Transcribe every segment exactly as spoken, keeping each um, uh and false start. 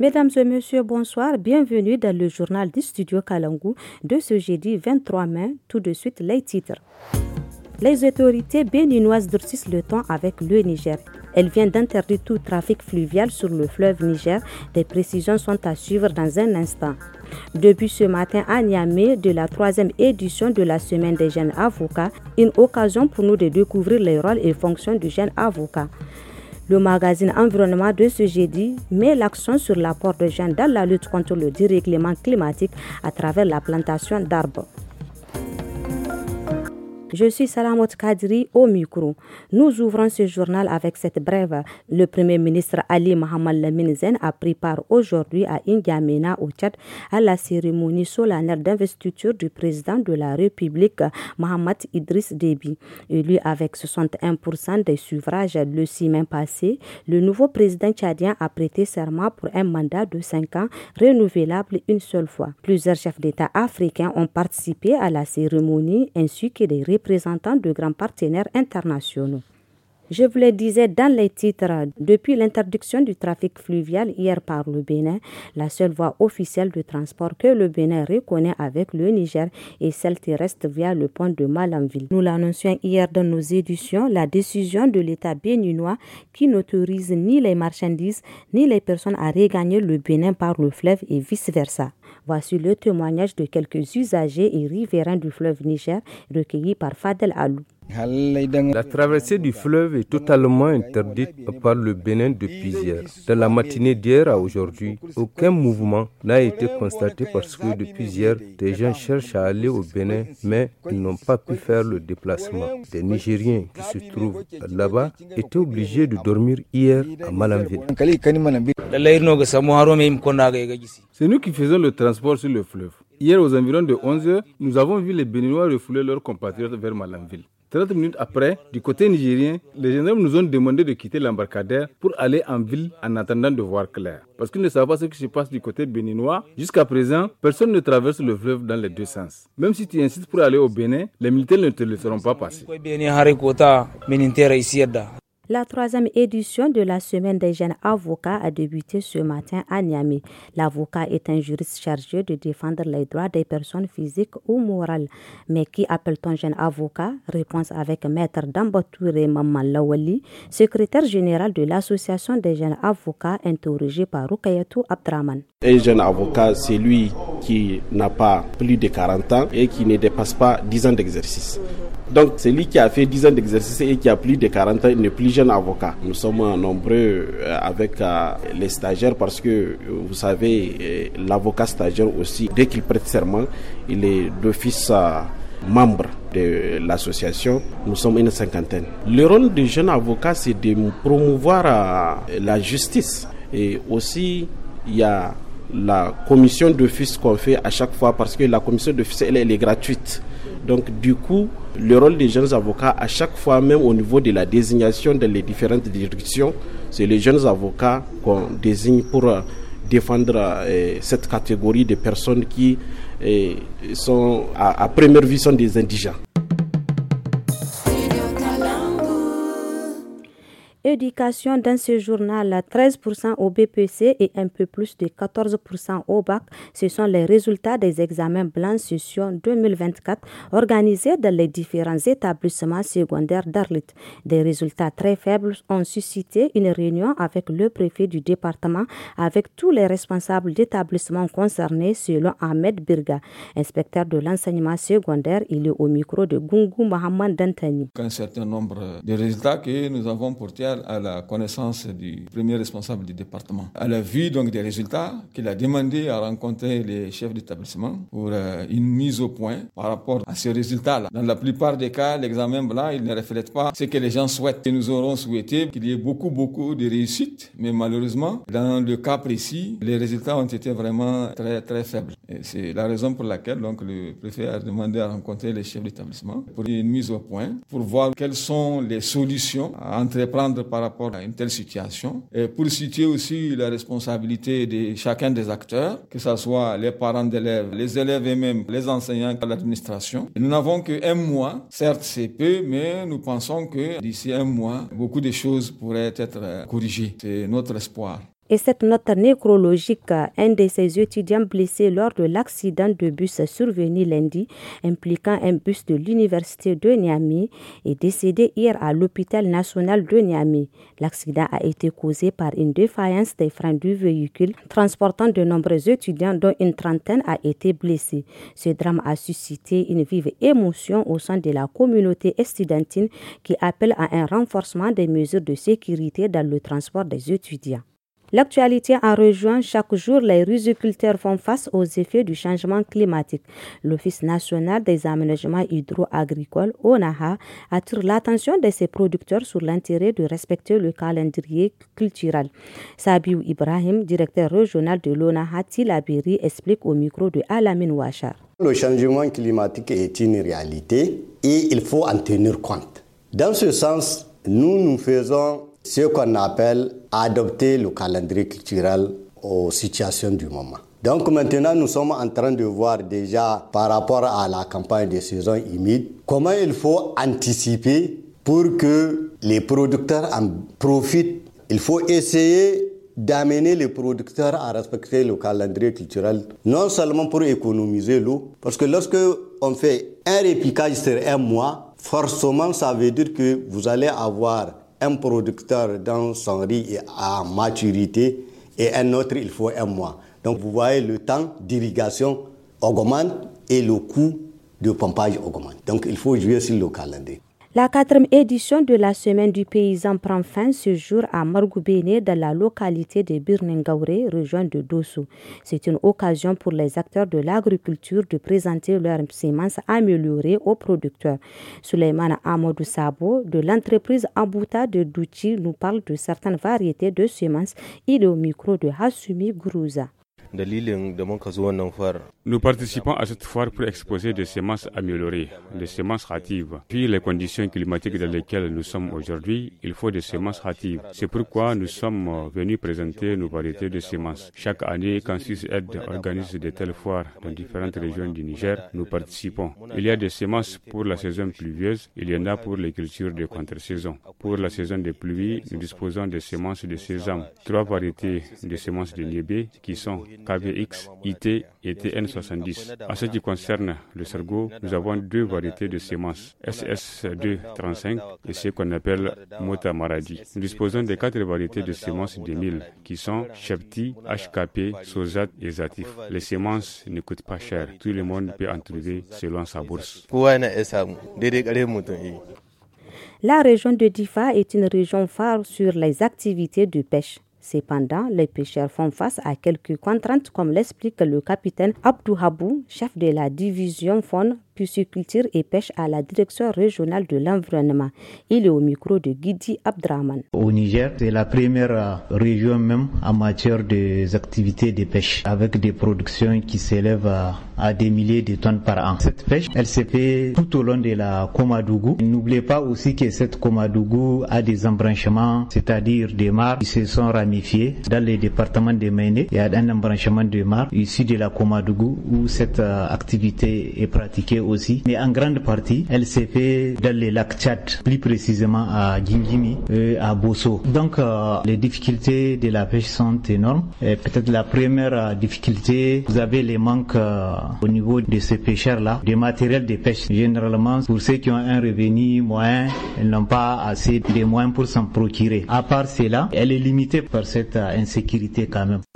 Mesdames et messieurs, bonsoir. Bienvenue dans le journal du studio Kalangu de ce jeudi vingt-trois mai. Tout de suite, les titres. Les autorités béninoises durcissent le ton avec le Niger. Elles viennent d'interdire tout trafic fluvial sur le fleuve Niger. Des précisions sont à suivre dans un instant. Depuis ce matin à Niamey, de la troisième édition de la Semaine des jeunes avocats, une occasion pour nous de découvrir les rôles et fonctions du jeune avocat. Le magazine Environnement de ce jeudi met l'accent sur l'apport des jeunes dans la lutte contre le dérèglement climatique à travers la plantation d'arbres. Je suis Salamot Kadri au micro. Nous ouvrons ce journal avec cette brève. Le Premier ministre Ali Mohamed Lamine Zen a pris part aujourd'hui à N'Djamena au Tchad à la cérémonie solennelle d'investiture du président de la République Mohamed Idriss Déby. Élu avec soixante et un pour cent des suffrages le six mai passé, le nouveau président tchadien a prêté serment pour un mandat de cinq ans renouvelable une seule fois. Plusieurs chefs d'État africains ont participé à la cérémonie ainsi que des représentants de grands partenaires internationaux. Je vous le disais dans les titres, depuis l'interdiction du trafic fluvial hier par le Bénin, la seule voie officielle de transport que le Bénin reconnaît avec le Niger est celle terrestre via le pont de Malanville. Nous l'annoncions hier dans nos éditions, la décision de l'État béninois qui n'autorise ni les marchandises ni les personnes à regagner le Bénin par le fleuve et vice-versa. Voici le témoignage de quelques usagers et riverains du fleuve Niger recueillis par Fadel Alou. La traversée du fleuve est totalement interdite par le Bénin depuis hier. De la matinée d'hier à aujourd'hui, aucun mouvement n'a été constaté parce que depuis hier, des gens cherchent à aller au Bénin, mais ils n'ont pas pu faire le déplacement. Des Nigériens qui se trouvent là-bas étaient obligés de dormir hier à Malanville. C'est nous qui faisons le transport sur le fleuve. Hier, aux environs de onze heures, nous avons vu les Béninois refouler leurs compatriotes vers Malanville. trente minutes après, du côté nigérien, les gendarmes nous ont demandé de quitter l'embarcadère pour aller en ville en attendant de voir clair. Parce qu'ils ne savent pas ce qui se passe du côté béninois. Jusqu'à présent, personne ne traverse le fleuve dans les deux sens. Même si tu insistes pour aller au Bénin, les militaires ne te laisseront pas passer. La troisième édition de la Semaine des jeunes avocats a débuté ce matin à Niamey. L'avocat est un juriste chargé de défendre les droits des personnes physiques ou morales. Mais qui appelle-t-on jeune avocat? Réponse avec Maître Dambatouré Maman Lawali, secrétaire général de l'Association des jeunes avocats, interrogé par Rukayatou Abdraman. Un jeune avocat, c'est lui qui n'a pas plus de quarante ans et qui ne dépasse pas dix ans d'exercice. Donc, c'est lui qui a fait dix ans d'exercice et qui a plus de quarante ans, il n'est plus jeune avocat. Nous sommes nombreux avec les stagiaires parce que, vous savez, l'avocat stagiaire aussi, dès qu'il prête serment, il est d'office membre de l'association. Nous sommes une cinquantaine. Le rôle du jeune avocat, c'est de promouvoir la justice. Et aussi, il y a la commission d'office qu'on fait à chaque fois parce que la commission d'office, elle, elle est gratuite. Donc, du coup, le rôle des jeunes avocats, à chaque fois, même au niveau de la désignation dans les différentes directions, c'est les jeunes avocats qu'on désigne pour défendre euh, cette catégorie de personnes qui euh, sont, à, à première vue, sont des indigents. Éducation dans ce journal, treize pour cent au B P C et un peu plus de quatorze pour cent au bac. Ce sont les résultats des examens blancs session deux mille vingt-quatre organisés dans les différents établissements secondaires d'Arlit. Des résultats très faibles ont suscité une réunion avec le préfet du département avec tous les responsables d'établissements concernés selon Ahmed Birga. Inspecteur de l'enseignement secondaire, il est au micro de Gungu Mohamed Dantani. Un certain nombre de résultats que nous avons portés à la connaissance du premier responsable du département. À la vue donc des résultats, qu'il a demandé à rencontrer les chefs d'établissement pour euh, une mise au point par rapport à ces résultats-là. Dans la plupart des cas, l'examen blanc, il ne reflète pas ce que les gens souhaitent. Et nous aurons souhaité qu'il y ait beaucoup, beaucoup de réussites, mais malheureusement, dans le cas précis, les résultats ont été vraiment très, très faibles. Et c'est la raison pour laquelle donc, le préfet a demandé à rencontrer les chefs d'établissement pour une mise au point, pour voir quelles sont les solutions à entreprendre par rapport à une telle situation, et pour situer aussi la responsabilité de chacun des acteurs, que ce soit les parents d'élèves, les élèves eux-mêmes, les enseignants, l'administration. Nous n'avons qu'un mois, certes c'est peu, mais nous pensons que d'ici un mois, beaucoup de choses pourraient être corrigées. C'est notre espoir. Et cette note nécrologique, un de ses étudiants blessé lors de l'accident de bus survenu lundi, impliquant un bus de l'université de Niamey, est décédé hier à l'hôpital national de Niamey. L'accident a été causé par une défaillance des freins du véhicule, transportant de nombreux étudiants dont une trentaine a été blessée. Ce drame a suscité une vive émotion au sein de la communauté estudiantine qui appelle à un renforcement des mesures de sécurité dans le transport des étudiants. L'actualité en rejoint chaque jour, les riziculteurs font face aux effets du changement climatique. L'Office national des aménagements hydro-agricoles, O N A H A, attire l'attention de ses producteurs sur l'intérêt de respecter le calendrier culturel. Sabiou Ibrahim, directeur régional de l'O N A H A Tilaberi, explique au micro de Alamine Ouachar. Le changement climatique est une réalité et il faut en tenir compte. Dans ce sens, nous nous faisons ce qu'on appelle adopter le calendrier culturel aux situations du moment. Donc maintenant, nous sommes en train de voir déjà par rapport à la campagne de saison humide, comment il faut anticiper pour que les producteurs en profitent. Il faut essayer d'amener les producteurs à respecter le calendrier culturel, non seulement pour économiser l'eau, parce que lorsque on fait un repiquage sur un mois, forcément ça veut dire que vous allez avoir un producteur dans son riz à maturité et un autre il faut un mois. Donc vous voyez le temps d'irrigation augmente et le coût de pompage augmente. Donc il faut jouer sur le calendrier. La quatrième édition de la Semaine du paysan prend fin ce jour à Margoubéné dans la localité de Birningaouré, région de Dosso. C'est une occasion pour les acteurs de l'agriculture de présenter leurs semences améliorées aux producteurs. Souleymane Amadou Sabo de l'entreprise Abouta de Douchi nous parle de certaines variétés de semences. Il est au micro de Hassoumi Gourouza. Nous participons à cette foire pour exposer des semences améliorées, des semences hâtives. Puis les conditions climatiques dans lesquelles nous sommes aujourd'hui, il faut des semences hâtives. C'est pourquoi nous sommes venus présenter nos variétés de semences. Chaque année, quand SUSAID organise de telles foires dans différentes régions du Niger, nous participons. Il y a des semences pour la saison pluvieuse, il y en a pour les cultures de contre-saison. Pour la saison des pluies, nous disposons des semences de sésame, trois variétés de semences de niébé qui sont K V X, I T et T N soixante-dix. En ce qui concerne le sorgho, nous avons deux variétés de semences, S S deux trente-cinq et ce qu'on appelle Mota Maradi. Nous disposons de quatre variétés de semences de mil qui sont Shepti, H K P, Sozat et Zatif. Les semences ne coûtent pas cher. Tout le monde peut en trouver selon sa bourse. La région de Difa est une région phare sur les activités de pêche. Cependant, les pêcheurs font face à quelques contraintes, comme l'explique le capitaine Abdou Habou, chef de la division faune, pisciculture et pêche à la direction régionale de l'environnement. Il est au micro de Guidi Abdraman. Au Niger, c'est la première région même en matière des activités de pêche, avec des productions qui s'élèvent à, à des milliers de tonnes par an. Cette pêche, elle se fait tout au long de la Komadougou. N'oubliez pas aussi que cette Komadougou a des embranchements, c'est-à-dire des mares qui se sont ramifiés dans les départements de Méné. Il y a un embranchement de mares ici de la Komadougou où cette euh, activité est pratiquée aussi, mais en grande partie, elle s'est fait dans les lacs Tchad, plus précisément à Gingimi et à Bosso. Donc, euh, les difficultés de la pêche sont énormes. Et peut-être la première euh, difficulté, vous avez les manques euh, au niveau de ces pêcheurs-là, des matériels de pêche. Généralement, pour ceux qui ont un revenu moyen, ils n'ont pas assez de moyens pour s'en procurer. À part cela, elle est limitée par cette euh, insécurité quand même.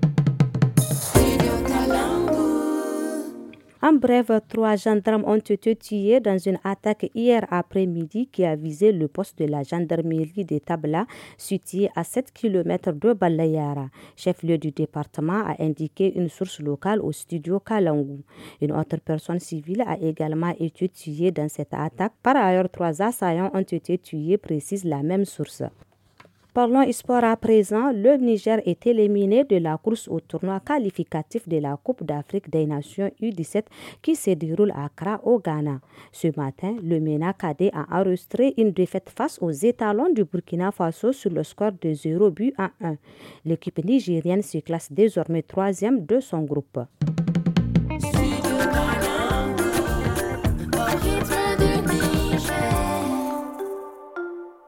En bref, trois gendarmes ont été tués dans une attaque hier après-midi qui a visé le poste de la gendarmerie de Tabla, situé à sept kilomètres de Balayara. Chef-lieu du département a indiqué une source locale au studio Kalangou. Une autre personne civile a également été tuée dans cette attaque. Par ailleurs, trois assaillants ont été tués, précise la même source. Parlons sport à présent. Le Niger est éliminé de la course au tournoi qualificatif de la Coupe d'Afrique des Nations U dix-sept qui se déroule à Accra au Ghana. Ce matin, le MENA Cadet a enregistré une défaite face aux étalons du Burkina Faso sur le score de zéro but à un. L'équipe nigérienne se classe désormais troisième de son groupe.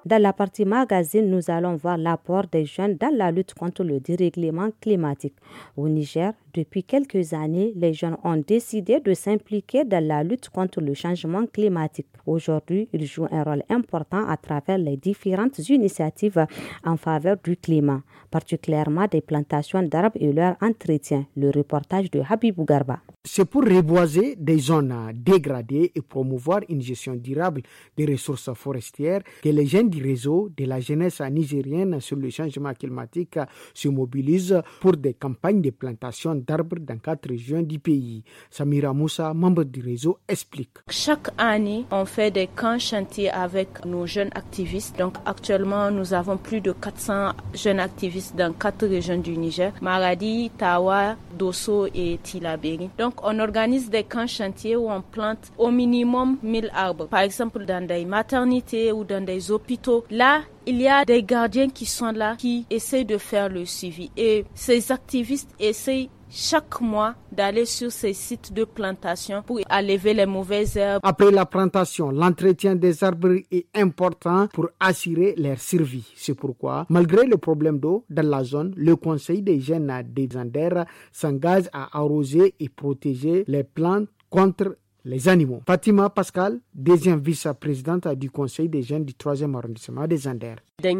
Dans la partie magazine, nous allons voir l'apport des jeunes dans la lutte contre le dérèglement climatique. Au Niger, depuis quelques années, les jeunes ont décidé de s'impliquer dans la lutte contre le changement climatique. Aujourd'hui, ils jouent un rôle important à travers les différentes initiatives en faveur du climat, particulièrement des plantations d'arbres et leur entretien. Le reportage de Habibou Garba. C'est pour reboiser des zones dégradées et promouvoir une gestion durable des ressources forestières que les jeunes du réseau de la jeunesse nigérienne sur le changement climatique se mobilisent pour des campagnes de plantation d'arbres dans quatre régions du pays. Samira Moussa, membre du réseau, explique. Chaque année, on fait des camps chantiers avec nos jeunes activistes. Donc actuellement, nous avons plus de quatre cents jeunes activistes dans quatre régions du Niger, Maradi, Tawa, Dosso et Tillabéri. Donc on organise des camps chantiers où on plante au minimum mille arbres. Par exemple, dans des maternités ou dans des hôpitaux. Là, il y a des gardiens qui sont là, qui essaient de faire le suivi. Et ces activistes essayent chaque mois d'aller sur ces sites de plantation pour enlever les mauvaises herbes. Après la plantation, l'entretien des arbres est important pour assurer leur survie. C'est pourquoi, malgré le problème d'eau dans la zone, le Conseil des jeunes des Zander s'engage à arroser et protéger les plantes contre les animaux. Fatima Pascal, deuxième vice-présidente du Conseil des jeunes du troisième arrondissement des Zander.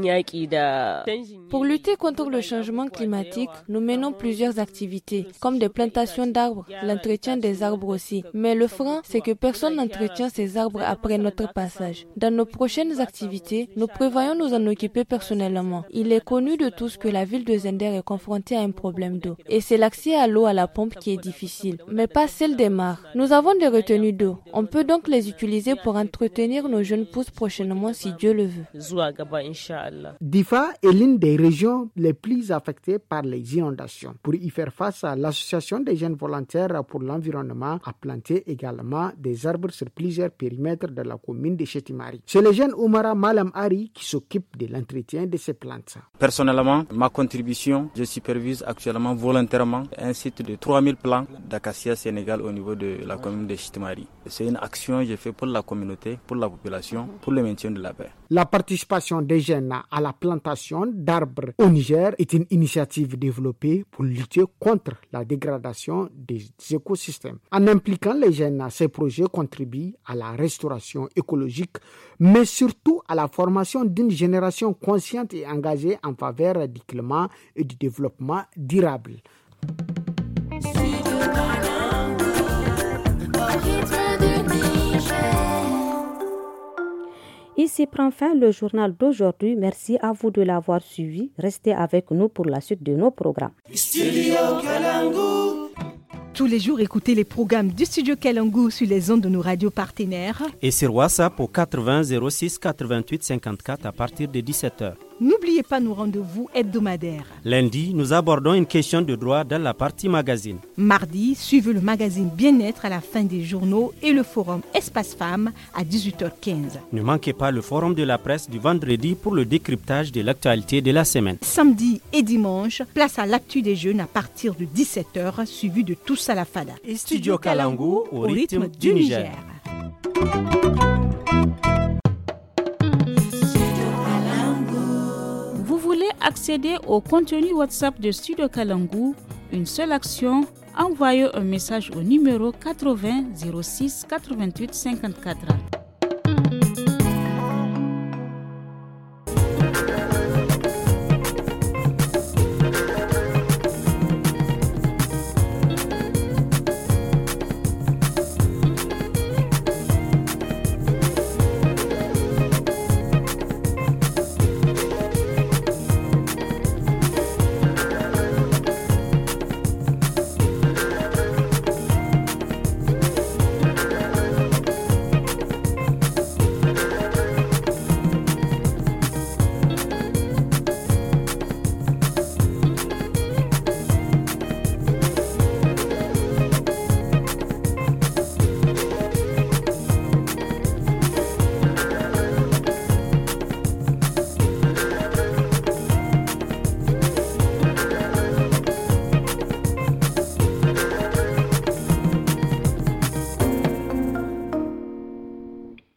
Pour lutter contre le changement climatique, nous menons plusieurs activités, comme des plantations d'arbres, l'entretien des arbres aussi. Mais le frein, c'est que personne n'entretient ces arbres après notre passage. Dans nos prochaines activités, nous prévoyons nous en occuper personnellement. Il est connu de tous que la ville de Zender est confrontée à un problème d'eau. Et c'est l'accès à l'eau à la pompe qui est difficile, mais pas celle des mares. Nous avons des retenues d'eau. On peut donc les utiliser pour entretenir nos jeunes pousses prochainement si Dieu le veut. Difa est l'une des régions les plus affectées par les inondations. Pour y faire face, l'association des jeunes volontaires pour l'environnement a planté également des arbres sur plusieurs périmètres de la commune de Chetimari. C'est le jeune Oumara Malam Ari qui s'occupe de l'entretien de ces plantes. Personnellement, ma contribution, je supervise actuellement volontairement un site de trois mille plants d'acacia sénégal au niveau de la commune de Chetimari. C'est une action que j'ai fait pour la communauté, pour la population, pour le maintien de la paix. La participation des jeunes à la plantation d'arbres au Niger est une initiative développée pour lutter contre la dégradation des écosystèmes. En impliquant les jeunes, ces projets contribuent à la restauration écologique, mais surtout à la formation d'une génération consciente et engagée en faveur du climat et du développement durable. Ici prend fin le journal d'aujourd'hui. Merci à vous de l'avoir suivi. Restez avec nous pour la suite de nos programmes. Tous les jours, écoutez les programmes du Studio Kalangu sur les ondes de nos radios partenaires. Et sur WhatsApp au quatre-vingts zéro six quatre-vingt-huit cinquante-quatre à partir de dix-sept heures. N'oubliez pas nos rendez-vous hebdomadaires. Lundi, nous abordons une question de droit dans la partie magazine. Mardi, suivez le magazine Bien-être à la fin des journaux et le forum Espace Femmes à dix-huit heures quinze. Ne manquez pas le forum de la presse du vendredi pour le décryptage de l'actualité de la semaine. Samedi et dimanche, place à l'actu des jeunes à partir de dix-sept heures, suivi de Tous à la Fada. Et Studio Kalangu au, au rythme, rythme du Niger. Niger. Vous voulez accéder au contenu WhatsApp de Studio Kalangu? Une seule action, envoyez un message au numéro quatre-vingts zéro six quatre-vingt-huit cinquante-quatre.